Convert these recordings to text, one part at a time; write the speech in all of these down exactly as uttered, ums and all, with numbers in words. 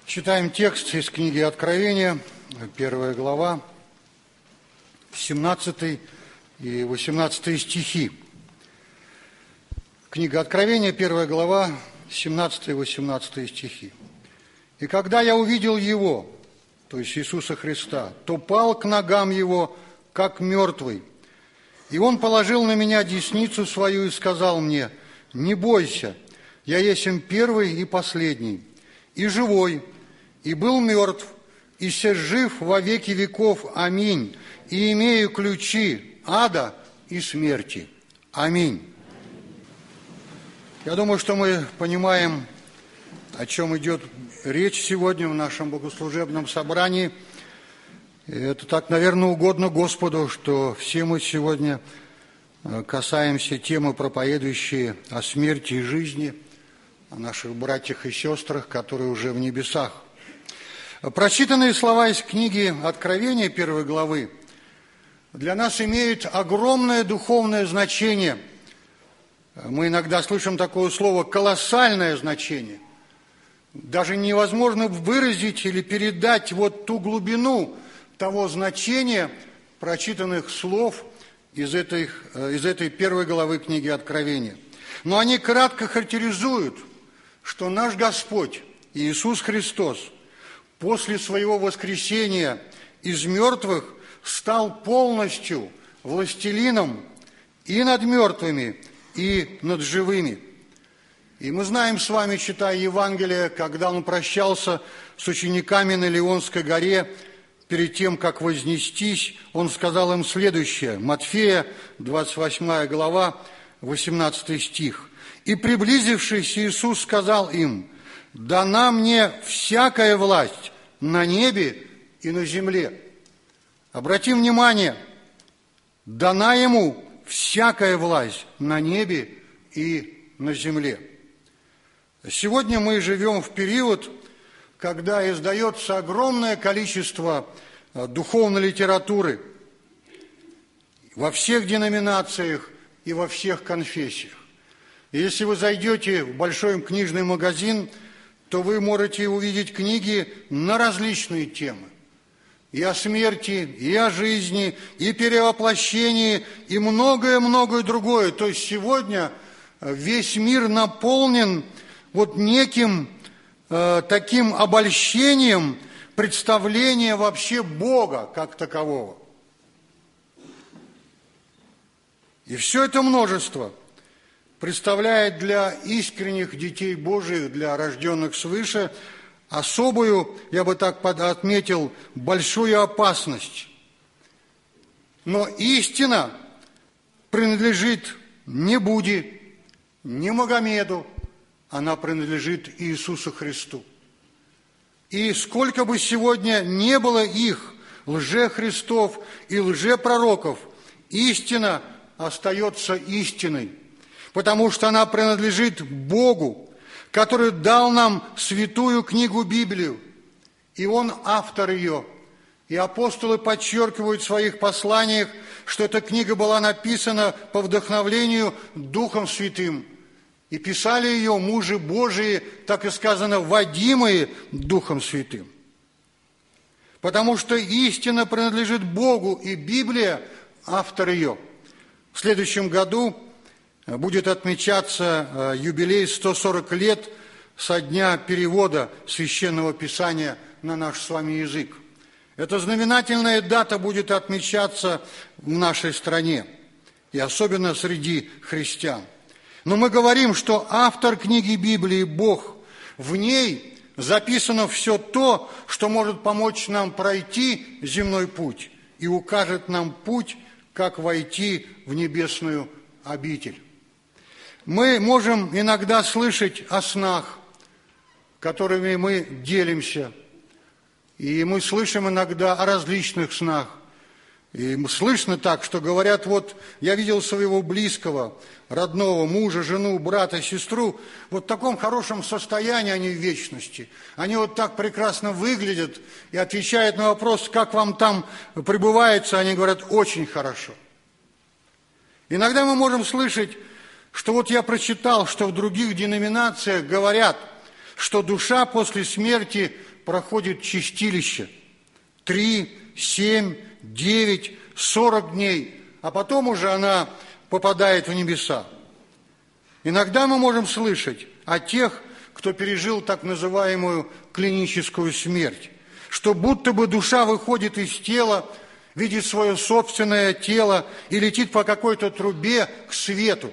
Читаем текст из книги Откровения, первая глава, семнадцатый и восемнадцатый стихи. Книга Откровения, первая глава, семнадцатый и восемнадцатый стихи. «И когда я увидел Его, то есть Иисуса Христа, то пал к ногам Его, как мертвый. И Он положил на меня десницу свою и сказал мне: не бойся, я есмь первый и последний, и живой, и был мертв, и се жив во веки веков. Аминь. И имею ключи ада и смерти. Аминь». Я думаю, что мы понимаем, о чем идет речь сегодня в нашем богослужебном собрании. И это так, наверное, угодно Господу, что все мы сегодня касаемся темы, проповедующие о смерти и жизни, о наших братьях и сестрах, которые уже в небесах. Прочитанные слова из книги Откровения первой главы для нас имеют огромное духовное значение. Мы иногда слышим такое слово «колоссальное значение». Даже невозможно выразить или передать вот ту глубину того значения прочитанных слов из этой, из этой первой главы книги Откровения. Но они кратко характеризуют, что наш Господь Иисус Христос после своего воскресения из мертвых стал полностью властелином и над мертвыми, и над живыми. И мы знаем с вами, читая Евангелие, когда Он прощался с учениками на Леонской горе, перед тем, как вознестись, Он сказал им следующее. Матфея, двадцать восьмая глава, восемнадцатый стих. «И, приблизившись, Иисус сказал им: дана мне всякая власть на небе и на земле». Обратим внимание, дана Ему всякая власть на небе и на земле. Сегодня мы живем в период, когда издается огромное количество духовной литературы во всех деноминациях и во всех конфессиях. И если вы зайдете в большой книжный магазин, то вы можете увидеть книги на различные темы. И о смерти, и о жизни, и перевоплощении, и многое-многое другое. То есть сегодня весь мир наполнен вот неким э, таким обольщением представления вообще Бога как такового. И все это множество представляет для искренних детей Божьих, для рожденных свыше, особую, я бы так отметил, большую опасность. Но истина принадлежит не Будде, не Магомеду, она принадлежит Иисусу Христу. И сколько бы сегодня не было их, лжехристов и лжепророков, истина остается истиной, потому что она принадлежит Богу, который дал нам святую книгу Библию, и Он автор ее. И апостолы подчеркивают в своих посланиях, что эта книга была написана по вдохновлению Духом Святым. И писали ее мужи Божии, так и сказано, водимые Духом Святым. Потому что истина принадлежит Богу, и Библия – автор ее. В следующем году будет отмечаться юбилей сто сорок лет со дня перевода Священного Писания на наш с вами язык. Эта знаменательная дата будет отмечаться в нашей стране, и особенно среди христиан. Но мы говорим, что автор книги Библии – Бог. В ней записано все то, что может помочь нам пройти земной путь и укажет нам путь, как войти в небесную обитель. Мы можем иногда слышать о снах, которыми мы делимся, и мы слышим иногда о различных снах. И слышно так, что говорят, вот я видел своего близкого, родного мужа, жену, брата, сестру, вот в таком хорошем состоянии они в вечности. Они вот так прекрасно выглядят и отвечают на вопрос, как вам там пребывается, они говорят, очень хорошо. Иногда мы можем слышать, что вот я прочитал, что в других деноминациях говорят, что душа после смерти проходит чистилище. Три, семь, девять, сорок дней, а потом уже она попадает в небеса. Иногда мы можем слышать о тех, кто пережил так называемую клиническую смерть, что будто бы душа выходит из тела, видит свое собственное тело и летит по какой-то трубе к свету.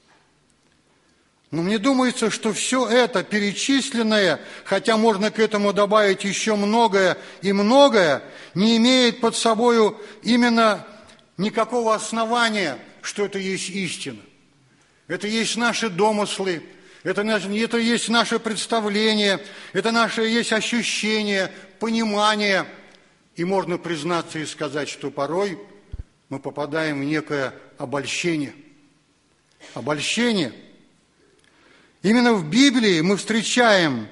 Но мне думается, что все это перечисленное, хотя можно к этому добавить еще многое и многое, не имеет под собою именно никакого основания, что это есть истина. Это есть наши домыслы, это, это есть наше представление, это наше есть ощущение, понимание. И можно признаться и сказать, что порой мы попадаем в некое обольщение. Обольщение. Именно в Библии мы встречаем,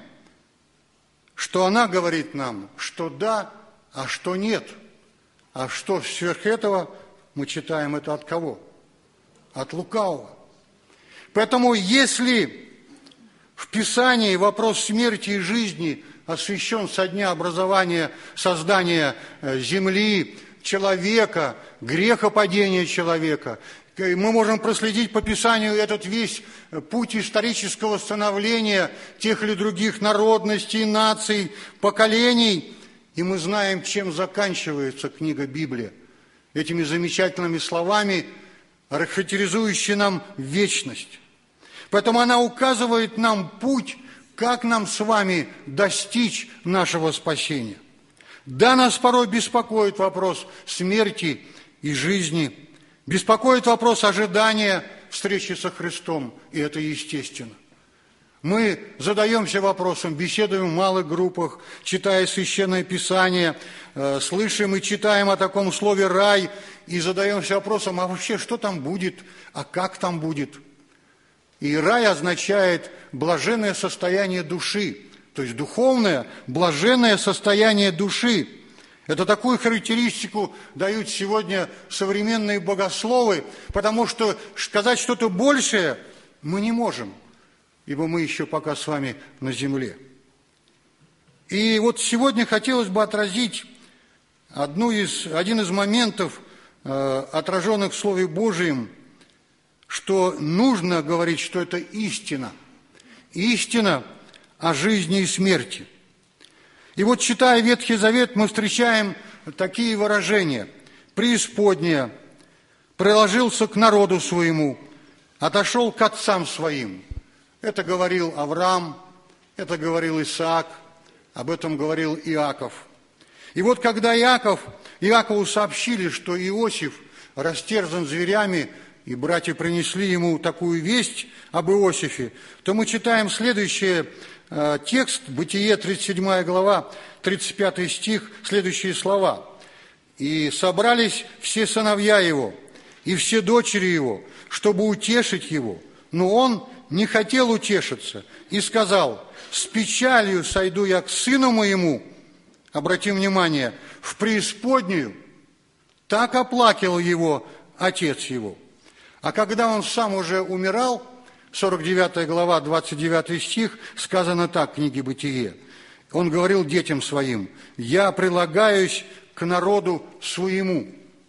что она говорит нам, что да, а что нет. А что сверх этого мы читаем это от кого? От лукавого. Поэтому если в Писании вопрос смерти и жизни освящен со дня образования, создания земли, человека, грехопадения человека, мы можем проследить по Писанию этот весь путь исторического становления тех или других народностей, наций, поколений, и мы знаем, чем заканчивается книга Библия. Этими замечательными словами, характеризующими нам вечность. Поэтому она указывает нам путь, как нам с вами достичь нашего спасения. Да, нас порой беспокоит вопрос смерти и жизни, беспокоит вопрос ожидания встречи со Христом, и это естественно. Мы задаемся вопросом, беседуем в малых группах, читая Священное Писание, э, слышим и читаем о таком слове «рай», и задаемся вопросом, а вообще что там будет, а как там будет? И рай означает блаженное состояние души, то есть духовное, блаженное состояние души. Это такую характеристику дают сегодня современные богословы, потому что сказать что-то большее мы не можем, ибо мы еще пока с вами на земле. И вот сегодня хотелось бы отразить одну из, один из моментов, э, отраженных в Слове Божьем, что нужно говорить, что это истина. Истина о жизни и смерти. И вот, читая Ветхий Завет, мы встречаем такие выражения. «Преисподняя, приложился к народу своему, отошел к отцам своим». Это говорил Авраам, это говорил Исаак, об этом говорил Иаков. И вот когда Иаков, Иакову сообщили, что Иосиф растерзан зверями, и братья принесли ему такую весть об Иосифе, то мы читаем следующий э, текст, Бытие, тридцать седьмая глава, тридцать пятый стих, следующие слова. «И собрались все сыновья его, и все дочери его, чтобы утешить его, но он не хотел утешиться, и сказал, с печалью сойду я к сыну моему». Обратим внимание, в преисподнюю. Так оплакивал его отец его. А когда он сам уже умирал, сорок девятая глава, двадцать девятый стих, сказано так в книге «Бытие». Он говорил детям своим, «Я прилагаюсь к народу своему».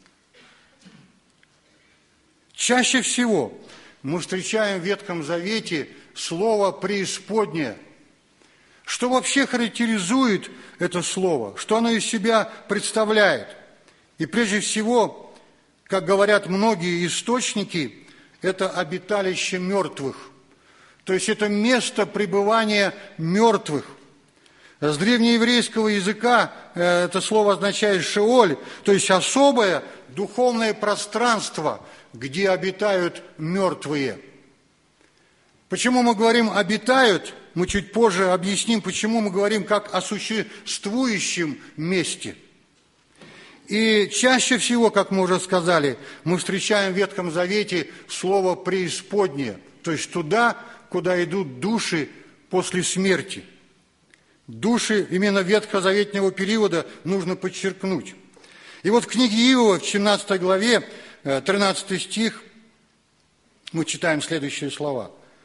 Чаще всего мы встречаем в Ветхом Завете слово «преисподняя». Что вообще характеризует это слово? Что оно из себя представляет? И прежде всего, как говорят многие источники, это обиталище мертвых. То есть это место пребывания мертвых. С древнееврейского языка это слово означает «шеоль», то есть особое духовное пространство, где обитают мертвые. Почему мы говорим «обитают», мы чуть позже объясним, почему мы говорим как о существующем месте. И чаще всего, как мы уже сказали, мы встречаем в Ветхом Завете слово «преисподняя», то есть туда, куда идут души после смерти. Души именно ветхозаветного периода нужно подчеркнуть. И вот в книге Иова, в семнадцатой главе, тринадцатый стих, мы читаем следующие слова.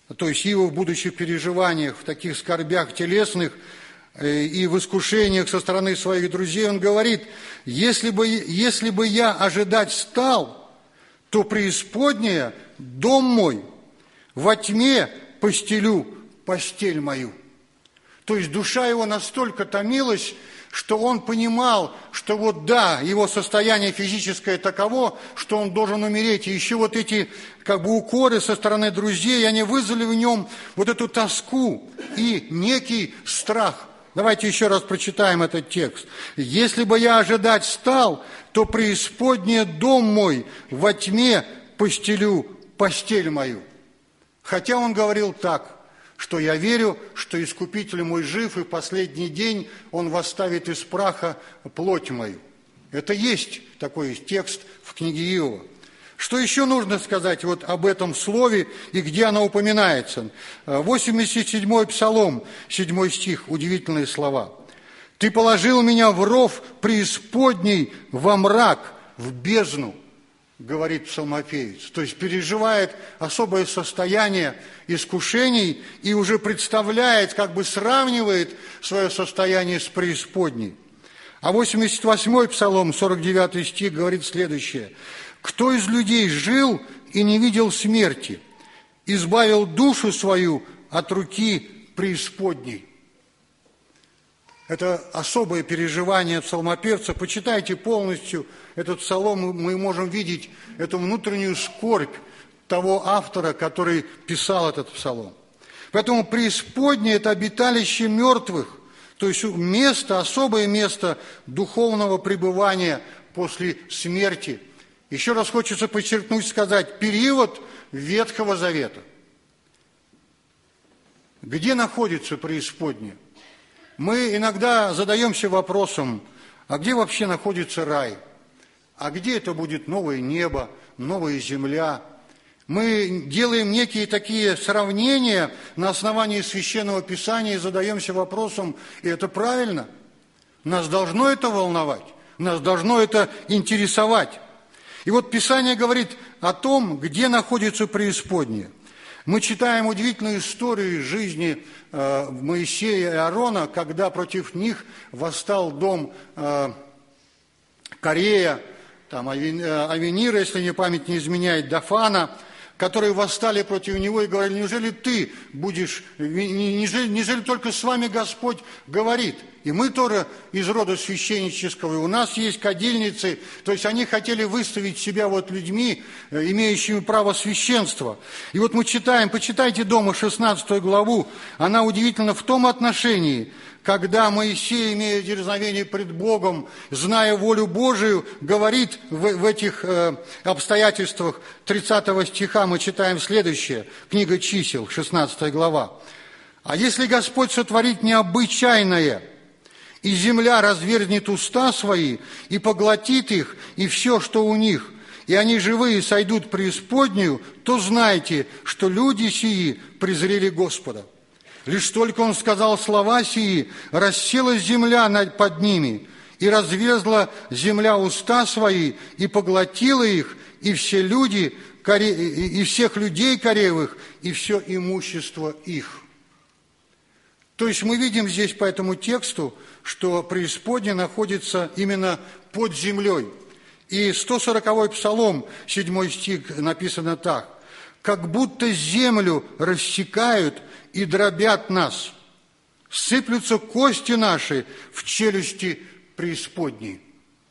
то есть Иов, будучи в переживаниях, в таких скорбях телесных и в искушениях со стороны своих друзей, он говорит: если бы, если бы я ожидать стал, то преисподняя дом мой, во тьме постелю постель мою. То есть душа его настолько томилась, что он понимал, что вот да, его состояние физическое таково, что он должен умереть. И еще вот эти как бы укоры со стороны друзей, они вызвали в нем вот эту тоску и некий страх. Давайте еще раз прочитаем этот текст. «Если бы я ожидать стал, то преисподняя дом мой, во тьме постелю постель мою». Хотя он говорил так, что я верю, что Искупитель мой жив, и в последний день Он восставит из праха плоть мою. Это есть такой текст в книге Иова. Что еще нужно сказать вот об этом слове и где оно упоминается? восемьдесят седьмой Псалом, седьмой стих, удивительные слова. «Ты положил меня в ров преисподней, во мрак, в бездну», говорит псалмопевец. То есть переживает особое состояние искушений и уже представляет, как бы сравнивает свое состояние с преисподней. А восемьдесят восьмой Псалом, сорок девятый стих, говорит следующее. «Кто из людей жил и не видел смерти, избавил душу свою от руки преисподней». Это особое переживание псалмопевца. Почитайте полностью этот псалом, мы можем видеть эту внутреннюю скорбь того автора, который писал этот псалом. Поэтому преисподнее – это обиталище мертвых, то есть место, особое место духовного пребывания после смерти. Еще раз хочется подчеркнуть, сказать, период Ветхого Завета. Где находится преисподнее? Мы иногда задаемся вопросом, а где вообще находится рай? А где это будет новое небо, новая земля? Мы делаем некие такие сравнения на основании Священного Писания и задаемся вопросом, и это правильно? Нас должно это волновать, нас должно это интересовать. И вот Писание говорит о том, где находится преисподнее. Мы читаем удивительную историю жизни э, Моисея и Аарона, когда против них восстал дом э, Корея, там, Авенира, если мне память не изменяет, Дафана, которые восстали против него и говорили: неужели ты будешь, неужели, неужели только с вами Господь говорит? И мы тоже из рода священнического, и у нас есть кадильницы, то есть они хотели выставить себя вот людьми, имеющими право священства. И вот мы читаем, почитайте дома шестнадцатую главу, она удивительна в том отношении, когда Моисей, имея дерзновение пред Богом, зная волю Божию, говорит в, в этих э, обстоятельствах тридцатого стиха, мы читаем следующее, книга чисел, шестнадцатая глава. «А если Господь сотворит необычайное, и земля разверзнет уста свои, и поглотит их, и все, что у них, и они живые сойдут в преисподнюю, то знайте, что люди сии презрели Господа. Лишь только он сказал слова сии, расселась земля под ними, и разверзла земля уста свои, и поглотила их, и все люди, и всех людей коревых, и все имущество их». То есть мы видим здесь по этому тексту, что преисподняя находится именно под землей. И сто сороковой Псалом, седьмой стих, написано так. «Как будто землю рассекают и дробят нас, сыплются кости наши в челюсти преисподней».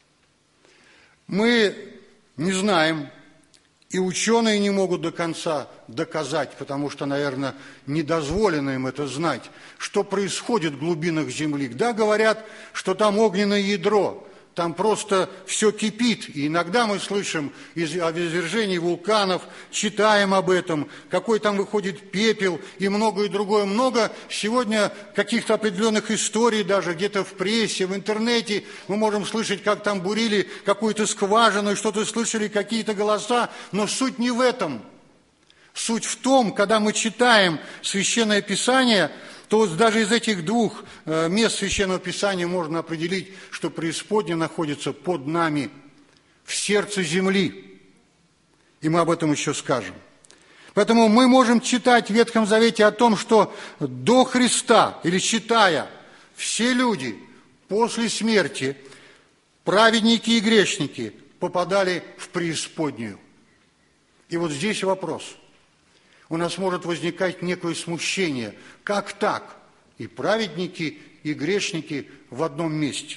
Мы не знаем, и ученые не могут до конца доказать, потому что, наверное, не дозволено им это знать, что происходит в глубинах Земли. Да, говорят, что там огненное ядро, там просто все кипит. И иногда мы слышим о извержении вулканов, читаем об этом, какой там выходит пепел и многое другое. Много сегодня каких-то определенных историй, даже где-то в прессе, в интернете, мы можем слышать, как там бурили какую-то скважину, и что-то слышали, какие-то голоса. Но суть не в этом. Суть в том, когда мы читаем Священное Писание, то вот даже из этих двух мест Священного Писания можно определить, что преисподняя находится под нами, в сердце земли. И мы об этом еще скажем. Поэтому мы можем читать в Ветхом Завете о том, что до Христа, или читая, все люди после смерти, праведники и грешники, попадали в преисподнюю. И вот здесь вопрос. У нас может возникать некое смущение. Как так? И праведники, и грешники в одном месте.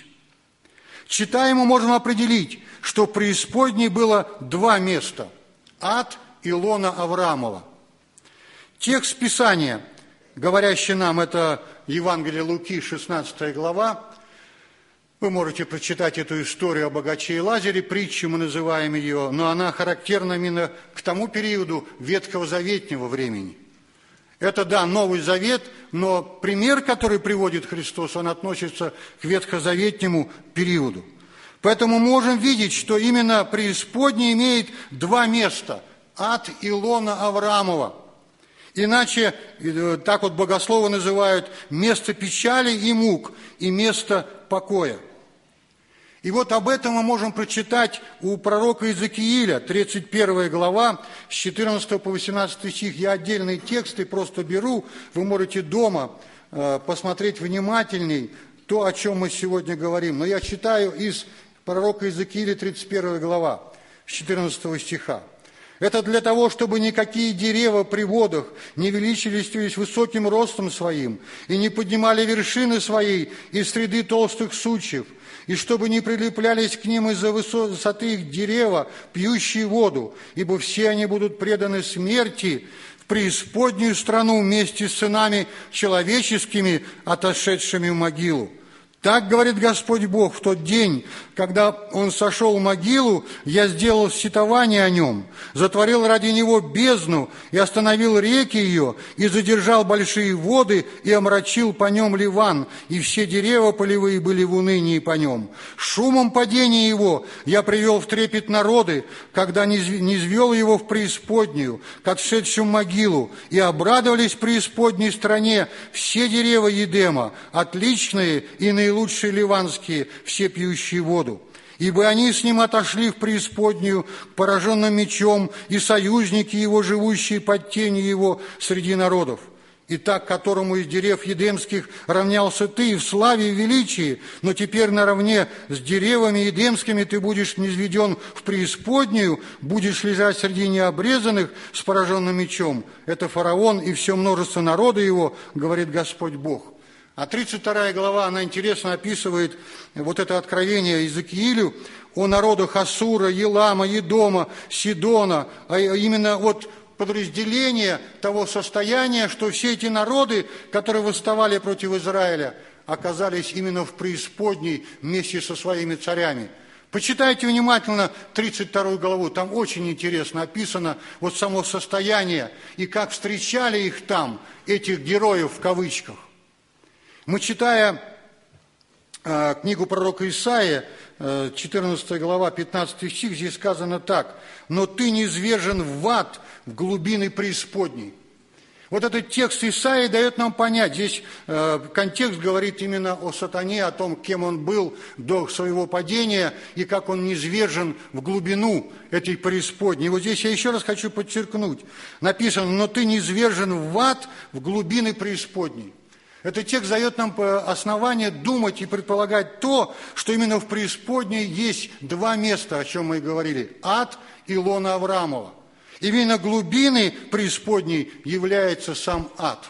Читая, мы можем определить, что в преисподней было два места – ад и лона Авраамова. Текст Писания, говорящий нам, это Евангелие Луки, шестнадцатая глава. Вы можете прочитать эту историю о богаче и Лазаре, притчу мы называем ее, но она характерна именно к тому периоду ветхозаветнего времени. Это, да, Новый Завет, но пример, который приводит Христос, он относится к ветхозаветнему периоду. Поэтому можем видеть, что именно преисподняя имеет два места – ад и лона Авраамова. Иначе, так вот богословы называют, место печали и мук и место покоя. И вот об этом мы можем прочитать у пророка Иезекииля, тридцать первая глава, с четырнадцатого по восемнадцатый стих. Я отдельные тексты просто беру, вы можете дома посмотреть внимательней то, о чем мы сегодня говорим. Но я читаю из пророка Иезекииля, тридцать первая глава, с четырнадцатого стиха. Это для того, чтобы никакие дерева при водах не величились высоким ростом своим и не поднимали вершины своей из среды толстых сучьев, и чтобы не прилеплялись к ним из-за высоты их дерева, пьющие воду, ибо все они будут преданы смерти в преисподнюю страну вместе с сынами человеческими, отошедшими в могилу. Так говорит Господь Бог: в тот день, когда Он сошел в могилу, я сделал сетование о нем, затворил ради него бездну и остановил реки ее, и задержал большие воды, и омрачил по нем Ливан, и все дерева полевые были в унынии по нем. Шумом падения его я привел в трепет народы, когда низвел его в преисподнюю, к отшедшим могилу, и обрадовались в преисподней стране все дерева Едема, отличные и наилучшие, лучшие ливанские, все пьющие воду. Ибо они с ним отошли в преисподнюю к пораженным мечом, и союзники его, живущие под тенью его среди народов. Итак, которому из дерев едемских равнялся ты в славе и величии, но теперь наравне с деревами едемскими ты будешь низведен в преисподнюю, будешь лежать среди необрезанных с пораженным мечом. Это фараон и все множество народа его, говорит Господь Бог. А тридцать вторая глава, она интересно описывает вот это откровение Иезекиилю о народах Ассура, Елама, Едома, Сидона, а именно от подразделения того состояния, что все эти народы, которые восставали против Израиля, оказались именно в преисподней вместе со своими царями. Почитайте внимательно тридцать вторую главу, там очень интересно описано вот само состояние и как встречали их там, этих героев в кавычках. Мы, читая э, книгу пророка Исаия, э, четырнадцатая глава, пятнадцатый стих, здесь сказано так: «Но ты низвержен в ад, в глубины преисподней». Вот этот текст Исаии дает нам понять, здесь э, контекст говорит именно о сатане, о том, кем он был до своего падения и как он низвержен в глубину этой преисподней. И вот здесь я еще раз хочу подчеркнуть, написано: «Но ты низвержен в ад, в глубины преисподней». Этот текст дает нам основание думать и предполагать то, что именно в преисподней есть два места, о чем мы и говорили – ад и лона Авраамова. Именно глубины преисподней является сам ад.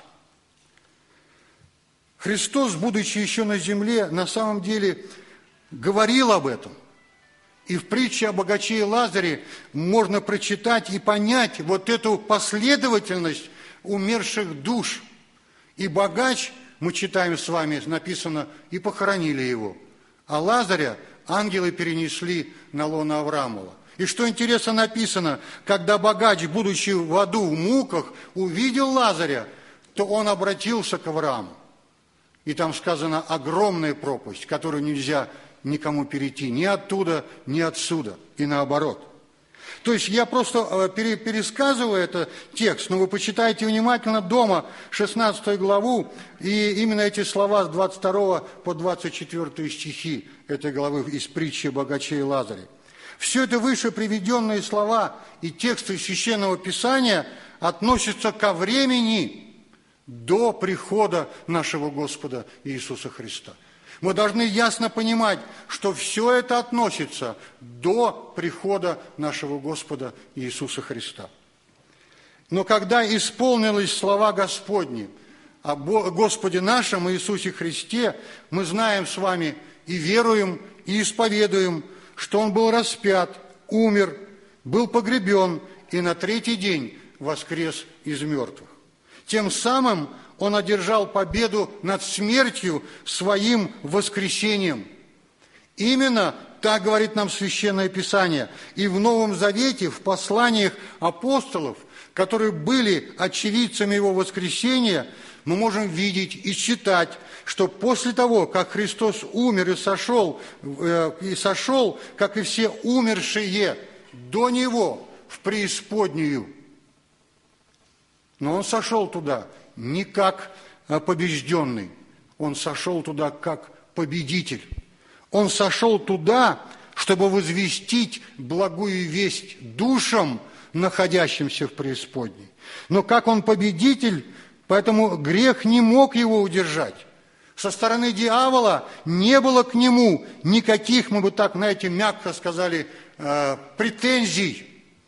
Христос, будучи еще на земле, на самом деле говорил об этом. И в притче о богаче и Лазаре можно прочитать и понять вот эту последовательность умерших душ. И богач, мы читаем с вами, написано, и похоронили его. А Лазаря ангелы перенесли на лоно Авраамова. И что интересно написано, когда богач, будучи в аду, в муках, увидел Лазаря, то он обратился к Аврааму. И там сказано огромная пропасть, которую нельзя никому перейти, ни оттуда, ни отсюда, и наоборот. То есть я просто пересказываю этот текст, но вы почитайте внимательно дома шестнадцатую главу, и именно эти слова с двадцать второго по двадцать четвёртый стихи этой главы из притчи о богаче и Лазаре. Все это выше приведенные слова и тексты Священного Писания относятся ко времени до прихода нашего Господа Иисуса Христа. Мы должны ясно понимать, что все это относится до прихода нашего Господа Иисуса Христа. Но когда исполнились слова Господни о Господе нашем Иисусе Христе, мы знаем с вами и веруем, и исповедуем, что Он был распят, умер, был погребен и на третий день воскрес из мертвых. Тем самым Он одержал победу над смертью своим воскресением. Именно так говорит нам Священное Писание. И в Новом Завете, в посланиях апостолов, которые были очевидцами Его воскресения, мы можем видеть и читать, что после того, как Христос умер и сошел, и сошел, как и все умершие до Него, в преисподнюю, но Он сошел туда не как побежденный, Он сошел туда как победитель. Он сошел туда, чтобы возвестить благую весть душам, находящимся в преисподней. Но как Он победитель, поэтому грех не мог Его удержать. Со стороны дьявола не было к Нему никаких, мы бы так, знаете, мягко сказали, претензий.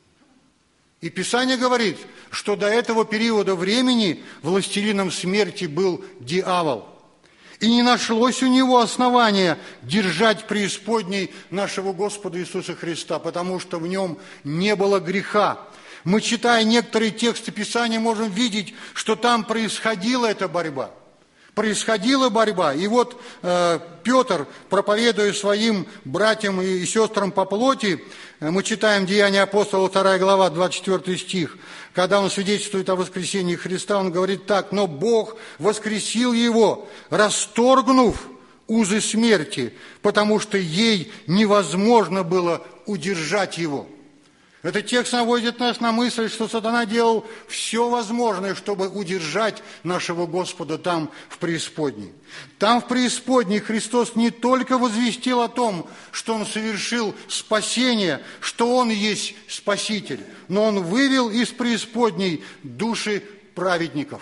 И Писание говорит, что до этого периода времени властелином смерти был дьявол. И не нашлось у него основания держать преисподней нашего Господа Иисуса Христа, потому что в нем не было греха. Мы, читая некоторые тексты Писания, можем видеть, что там происходила эта борьба. Происходила борьба. И вот э, Петр, проповедуя своим братьям и сестрам по плоти, э, мы читаем Деяния апостола, вторая глава, двадцать четвёртый стих, когда он свидетельствует о воскресении Христа, он говорит так: «Но Бог воскресил Его, расторгнув узы смерти, потому что ей невозможно было удержать Его». Этот текст наводит нас на мысль, что сатана делал все возможное, чтобы удержать нашего Господа там, в преисподней. Там, в преисподней, Христос не только возвестил о том, что Он совершил спасение, что Он есть Спаситель, но Он вывел из преисподней души праведников.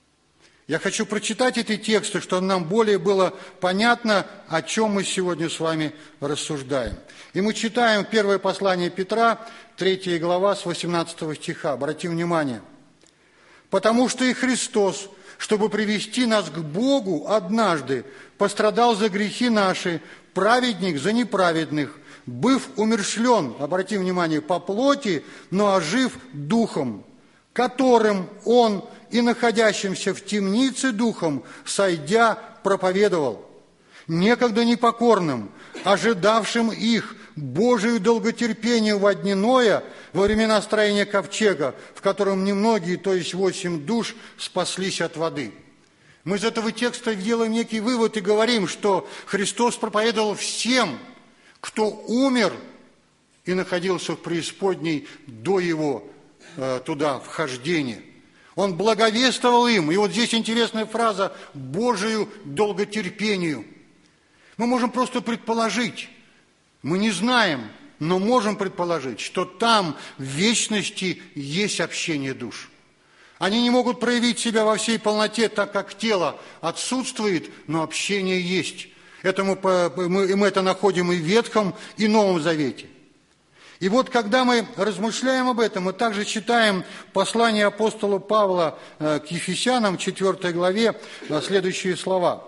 Я хочу прочитать эти тексты, чтобы нам более было понятно, о чем мы сегодня с вами рассуждаем. И мы читаем первое послание Петра, третья глава, с восемнадцатого стиха. Обратим внимание. «Потому что и Христос, чтобы привести нас к Богу, однажды пострадал за грехи наши, праведник за неправедных, быв умершлен, обратим внимание, по плоти, но ожив духом, которым Он и находящимся в темнице духом, сойдя, проповедовал, некогда непокорным, ожидавшим их Божию долготерпению во дни Ноя, во времена строения ковчега, в котором немногие, то есть восемь душ, спаслись от воды». Мы из этого текста делаем некий вывод и говорим, что Христос проповедовал всем, кто умер и находился в преисподней до Его э, туда вхождения. Он благовествовал им. И вот здесь интересная фраза «Божию долготерпению». Мы можем просто предположить, мы не знаем, но можем предположить, что там в вечности есть общение душ. Они не могут проявить себя во всей полноте, так как тело отсутствует, но общение есть. Это мы, мы, мы это находим и в Ветхом, и Новом Завете. И вот, когда мы размышляем об этом, мы также читаем послание апостола Павла к Ефесянам, четвёртой главе, следующие слова.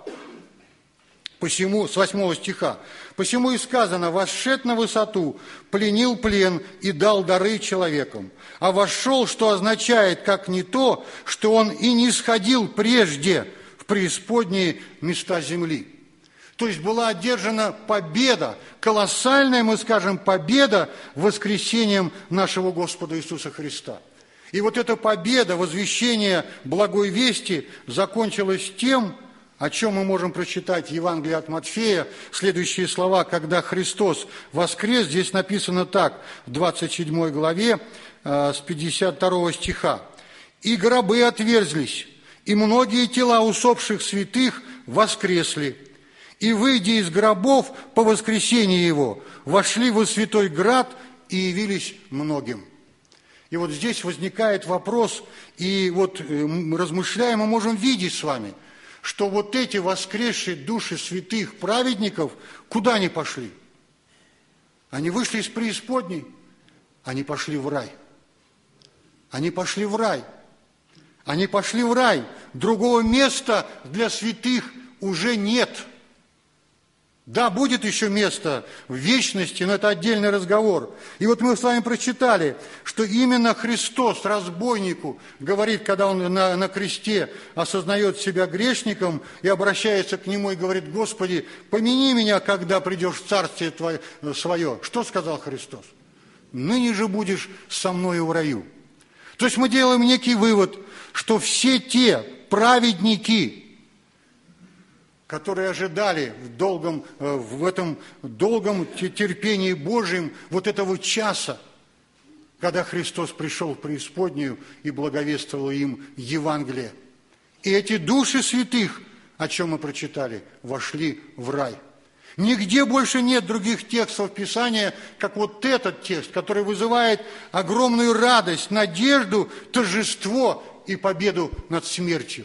Посему, с восьмого стиха. «Посему и сказано, восшед на высоту, пленил плен и дал дары человекам. А вошел, что означает, как не то, что он и не сходил прежде в преисподние места земли». То есть была одержана победа, колоссальная, мы скажем, победа воскресением нашего Господа Иисуса Христа. И вот эта победа, возвещение благой вести закончилась тем, о чем мы можем прочитать в Евангелии от Матфея, следующие слова, когда Христос воскрес, здесь написано так, в двадцать седьмой главе, с пятьдесят второго стиха. «И гробы отверзлись, и многие тела усопших святых воскресли, и, выйдя из гробов по воскресении Его, вошли во святой град и явились многим». И вот здесь возникает вопрос, и вот размышляя, мы можем видеть с вами, что вот эти воскресшие души святых праведников, куда они пошли? Они вышли из преисподней, они пошли в рай. Они пошли в рай. Они пошли в рай. Другого места для святых уже нет. Да, будет еще место в вечности, но это отдельный разговор. И вот мы с вами прочитали, что именно Христос разбойнику говорит, когда он на, на кресте осознает себя грешником и обращается к нему и говорит: «Господи, помяни меня, когда придешь в Царствие Твое, свое». Что сказал Христос? «Ныне же будешь со мною в раю». То есть мы делаем некий вывод, что все те праведники, которые ожидали в, долгом, в этом долгом терпении Божьем вот этого часа, когда Христос пришел в преисподнюю и благовествовал им Евангелие. И эти души святых, о чем мы прочитали, вошли в рай. Нигде больше нет других текстов Писания, как вот этот текст, который вызывает огромную радость, надежду, торжество и победу над смертью.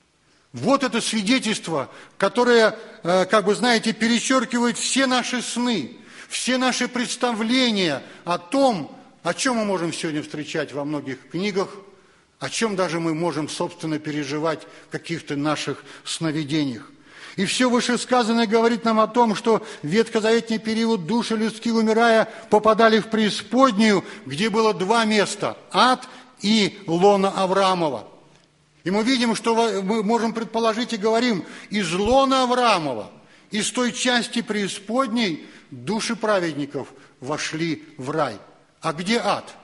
Вот это свидетельство, которое, как бы, знаете, перечеркивает все наши сны, все наши представления о том, о чем мы можем сегодня встречать во многих книгах, о чем даже мы можем, собственно, переживать в каких-то наших сновидениях. И все вышесказанное говорит нам о том, что в ветхозаветный период души людские, умирая, попадали в преисподнюю, где было два места – ад и лона Авраамова. И мы видим, что мы можем предположить и говорим: из лона Авраамова, из той части преисподней души праведников вошли в рай. А где ад?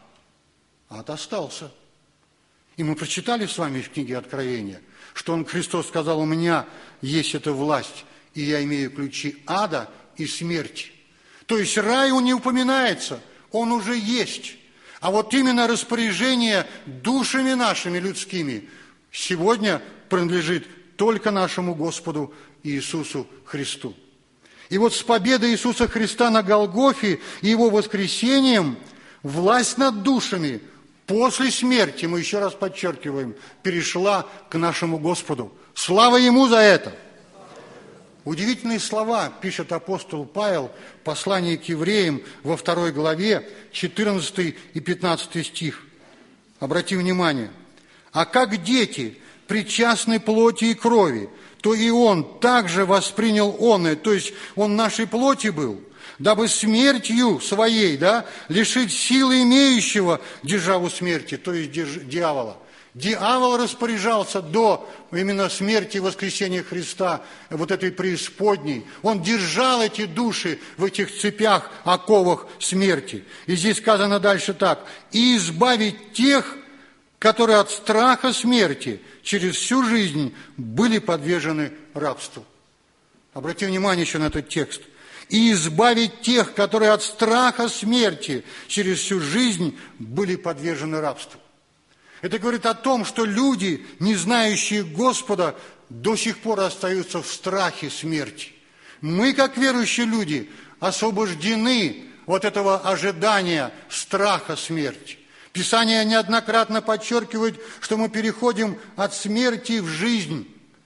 Ад остался. И мы прочитали с вами в книге Откровения, что он, Христос сказал: «У меня есть эта власть, и я имею ключи ада и смерти». То есть рай он не упоминается, он уже есть. А вот именно распоряжение душами нашими людскими сегодня принадлежит только нашему Господу Иисусу Христу. И вот с победой Иисуса Христа на Голгофе и Его воскресением власть над душами после смерти, мы еще раз подчеркиваем, перешла к нашему Господу. Слава Ему за это! Удивительные слова пишет апостол Павел в послании к евреям во второй главе, четырнадцатый и пятнадцатый стих. Обрати внимание. «А как дети причастны плоти и крови, то и Он также воспринял оное», то есть Он нашей плоти был, «дабы смертью своей, да, лишить силы имеющего державу смерти», то есть дьявола. Дьявол распоряжался до именно смерти и воскресения Христа, вот этой преисподней. Он держал эти души в этих цепях, оковах смерти. И здесь сказано дальше так: «И избавить тех, которые от страха смерти через всю жизнь были подвержены рабству». Обрати внимание еще на этот текст. «И избавить тех, которые от страха смерти через всю жизнь были подвержены рабству». Это говорит о том, что люди, не знающие Господа, до сих пор остаются в страхе смерти. Мы, как верующие люди, освобождены от этого ожидания страха смерти. Писание неоднократно подчеркивает, что мы переходим от смерти в жизнь.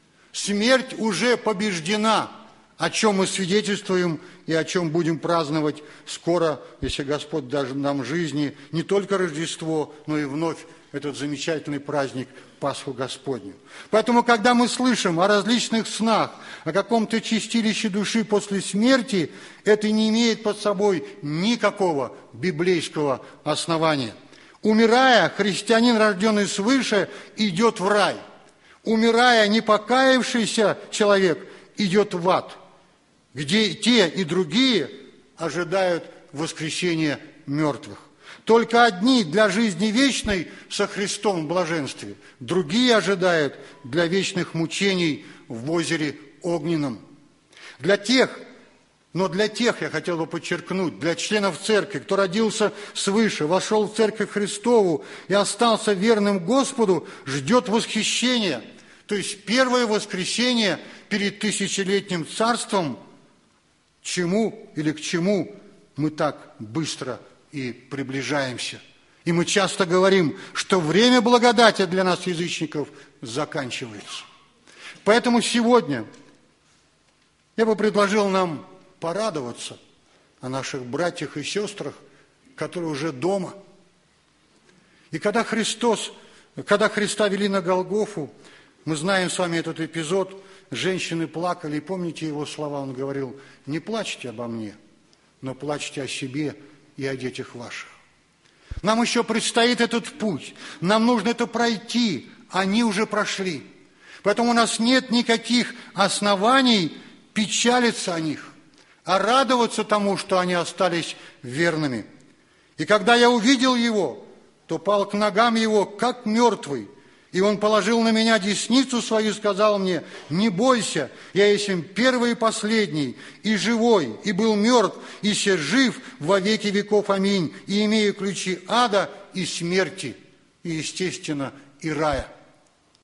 Смерть уже побеждена, о чем мы свидетельствуем и о чем будем праздновать скоро, если Господь даст нам жизни, не только Рождество, но и вновь этот замечательный праздник Пасху Господню. Поэтому, когда мы слышим о различных снах, о каком-то чистилище души после смерти, это не имеет под собой никакого библейского основания. Умирая, христианин, рожденный свыше, идет в рай. Умирая, не покаявшийся человек идет в ад, где те и другие ожидают воскресения мертвых. Только одни для жизни вечной со Христом в блаженстве, другие ожидают для вечных мучений в озере огненном. Для тех, но для тех, я хотел бы подчеркнуть, для членов церкви, кто родился свыше, вошел в церковь Христову и остался верным Господу, ждет восхищения. То есть первое воскресение перед тысячелетним царством, чему или к чему мы так быстро и приближаемся. И мы часто говорим, что время благодати для нас, язычников, заканчивается. Поэтому сегодня я бы предложил нам порадоваться о наших братьях и сестрах, которые уже дома. И когда Христос, когда Христа вели на Голгофу, мы знаем с вами этот эпизод, женщины плакали, и помните его слова, он говорил: не плачьте обо мне, но плачьте о себе и о детях ваших. Нам еще предстоит этот путь, нам нужно это пройти, они уже прошли. Поэтому у нас нет никаких оснований печалиться о них, а радоваться тому, что они остались верными. И когда я увидел его, то пал к ногам его, как мертвый. И он положил на меня десницу свою и сказал мне: не бойся, я есть первый и последний, и живой, и был мертв, и се жив во веки веков. Аминь. И имею ключи ада и смерти, и, естественно, и рая.